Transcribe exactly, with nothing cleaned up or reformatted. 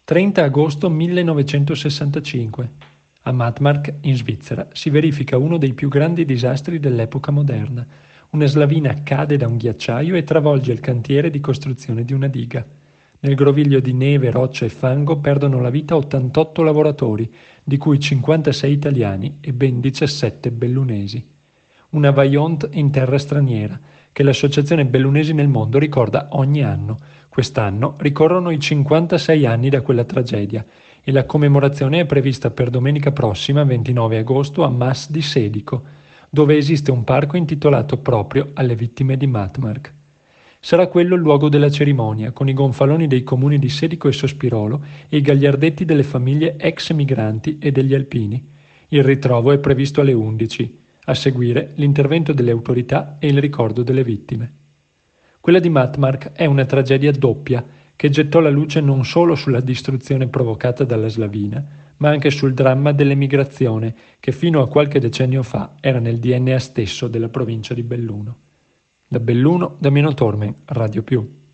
trenta agosto millenovecentosessantacinque. A Matmark, in Svizzera, si verifica uno dei più grandi disastri dell'epoca moderna. Una slavina cade da un ghiacciaio e travolge il cantiere di costruzione di una diga. Nel groviglio di neve, roccia e fango perdono la vita ottantotto lavoratori, di cui cinquantasei italiani e ben diciassette bellunesi. Una Vaillant in terra straniera, che l'Associazione Bellunesi nel Mondo ricorda ogni anno. Quest'anno ricorrono i cinquantasei anni da quella tragedia e la commemorazione è prevista per domenica prossima, ventinove agosto, a Mas di Sedico, dove esiste un parco intitolato proprio alle vittime di Matmark. Sarà quello il luogo della cerimonia, con i gonfaloni dei comuni di Sedico e Sospirolo e i gagliardetti delle famiglie ex migranti e degli alpini. Il ritrovo è previsto alle undici. A seguire l'intervento delle autorità e il ricordo delle vittime. Quella di Matmark è una tragedia doppia che gettò la luce non solo sulla distruzione provocata dalla slavina, ma anche sul dramma dell'emigrazione che fino a qualche decennio fa era nel D N A stesso della provincia di Belluno. Da Belluno, Damiano Tormen, Radio Più.